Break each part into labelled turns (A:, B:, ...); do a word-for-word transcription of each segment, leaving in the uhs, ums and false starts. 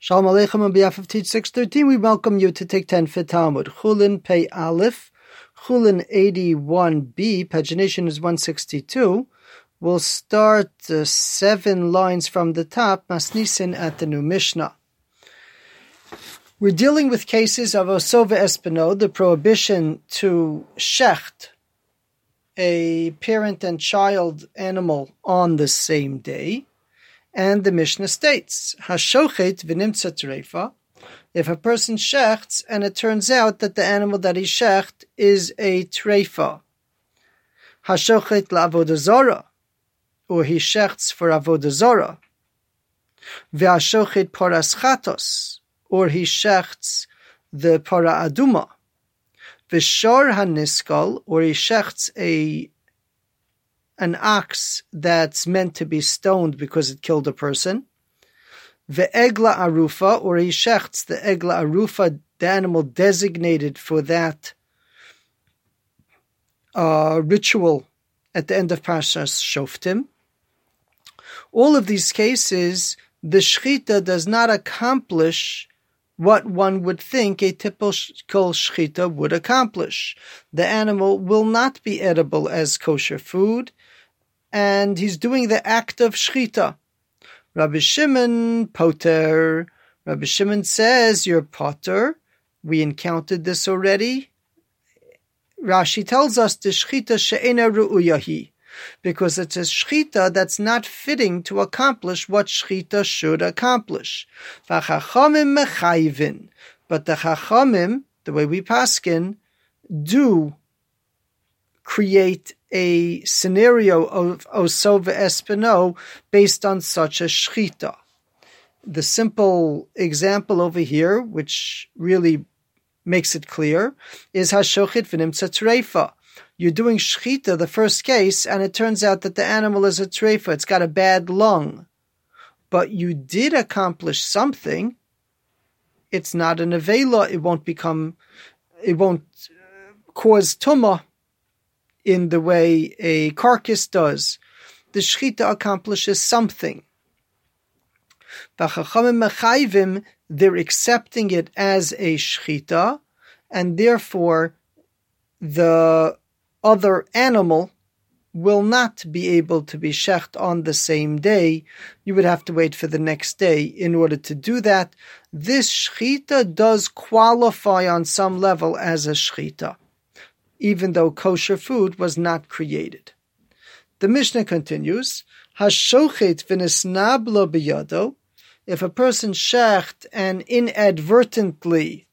A: Shalom Aleichem on behalf of Teach six thirteen, we welcome you to take ten for Talmud. Chulin Pei Aleph, Chulin eighty-one b, pagination is one sixty-two. We'll start uh, seven lines from the top, Masnisin at the new Mishnah. We're dealing with cases of Oso ve'espeno, the prohibition to shecht a parent and child animal on the same day. And the Mishnah states, Hashochet v'nimtza treifa, if a person shechts and it turns out that the animal that he shecht is a treifa. Hashochet la'avodah zara, or he shechts for avodah zara. Ve'hashochet paras chatos, or he shechts the para aduma. V'shor haniskal, or he shechts a an ox that's meant to be stoned because it killed a person. Ve'egla arufa, or he shechts the egla arufa, the animal designated for that uh, ritual at the end of Parshas Shoftim. All of these cases, the shechita does not accomplish what one would think a typical shechita would accomplish. The animal will not be edible as kosher food, and he's doing the act of shechita. Rabbi Shimon poter. Rabbi Shimon says, you're poter. We encountered this already. Rashi tells us the shechita she'ena ru'uyahi, because it's a shechita that's not fitting to accomplish what shechita should accomplish. V'chachamim mechayvin, but the chachamim, the way we paskin, do create a scenario of oso ve'espeno based on such a shechita. The simple example over here, which really makes it clear, is hashochet v'nimtza treifa. You're doing shechita, the first case, and it turns out that the animal is a treifa. It's got a bad lung. But you did accomplish something. It's not an avela. It won't become, it won't cause tumah in the way a carcass does. The shechita accomplishes something. V'chachamim mechayvim, they're accepting it as a shechita, and therefore the other animal will not be able to be shecht on the same day. You would have to wait for the next day in order to do that. This shechita does qualify on some level as a shechita, even though kosher food was not created. The Mishnah continues, Hashochet v'nisnab lo biyado, if a person shecht and inadvertently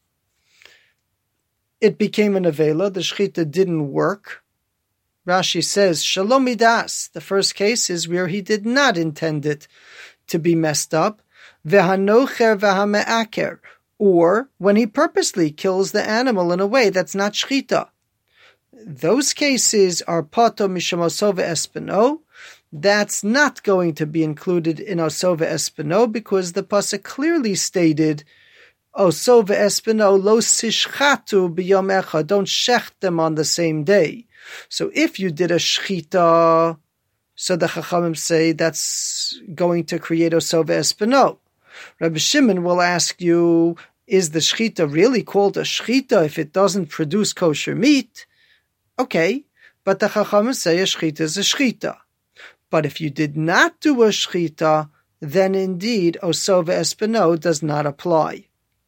A: it became an avela, the shechita didn't work. Rashi says, Shalom midas, the first case is where he did not intend it to be messed up, v'hanocher v'hame'aker, or when he purposely kills the animal in a way that's not shechita. Those cases are pato misham oso ve'espeno. That's not going to be included in oso ve'espeno because the pasuk clearly stated oso ve'espeno lo sishchatu b'yom echad. Don't shecht them on the same day. So if you did a shechita, so the chachamim say that's going to create oso ve'espeno. Rabbi Shimon will ask you, is the shechita really called a shechita if it doesn't produce kosher meat? Okay, but the chachamim say a shechita is a shechita. But if you did not do a shechita, then indeed oso ve'espeno does not apply.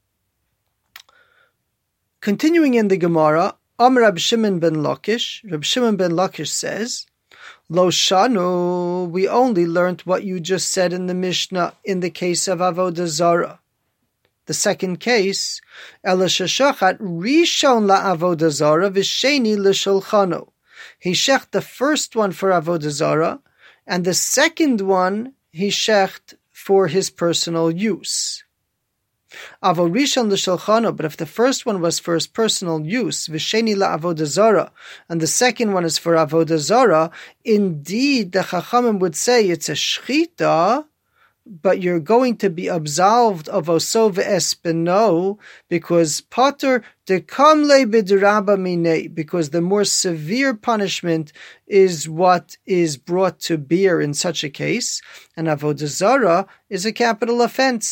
A: Continuing in the Gemara, Am Rabbi Shimon ben Lakish, Rabbi Shimon ben Lakish says, Lo shanu, we only learnt what you just said in the Mishnah in the case of avodah zara. The second case, Ela sheshachat rishon la'avodah zara v'sheni l'shulchano. He shecht the first one for avodah zara, and the second one he shecht for his personal use. Avo rishon l'shulchano, but if the first one was for his personal use, v'sheni la'avodah zara, and the second one is for avodah zara, indeed the chachamim would say it's a shechita, but you're going to be absolved of oso ve'espeno because pater dekamle b'derabba minei, because the more severe punishment is what is brought to bear in such a case, and avodah zara is a capital offense.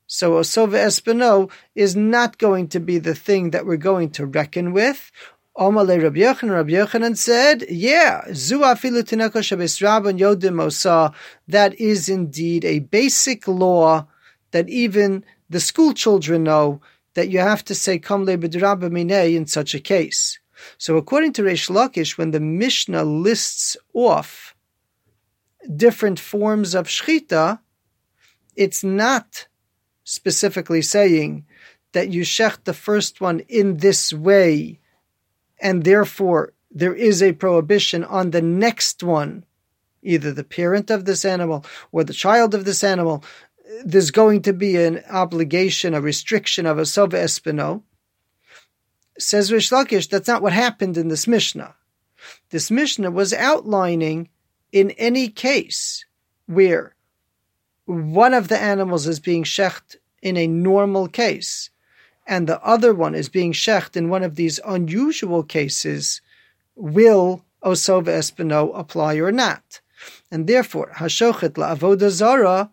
A: So Osova Espino is not going to be the thing that we're going to reckon with. Omale Rabbi Yochanan, Rabbi Yochanan said, yeah, Zu afilu tineko shabes rabban yodim osa, that is indeed a basic law that even the school children know, that you have to say Kam le b'drabba minei in such a case. So according to Reish Lakish, when the Mishnah lists off different forms of shchita, it's not specifically saying that you shecht the first one in this way, and therefore there is a prohibition on the next one, either the parent of this animal or the child of this animal. There's going to be an obligation, a restriction of a Sova Espino. Says Reish Lakish, that's not what happened in this Mishnah. This Mishnah was outlining in any case where one of the animals is being shecht in a normal case, and the other one is being shecht in one of these unusual cases, will Osova Espino apply or not? And therefore, Hashochet la'avoda zara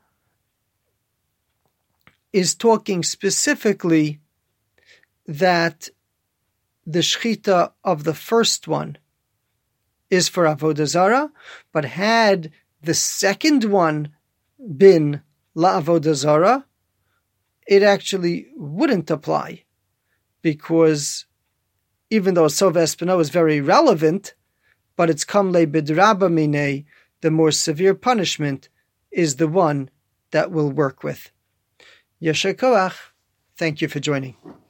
A: is talking specifically that the shchita of the first one is for avoda zara, but had the second one been la'avoda zara, it actually wouldn't apply, because even though Sova Espino is very relevant, but it's kamle b'drabba minei, the more severe punishment is the one that will work with. Yasher koach. Thank you for joining.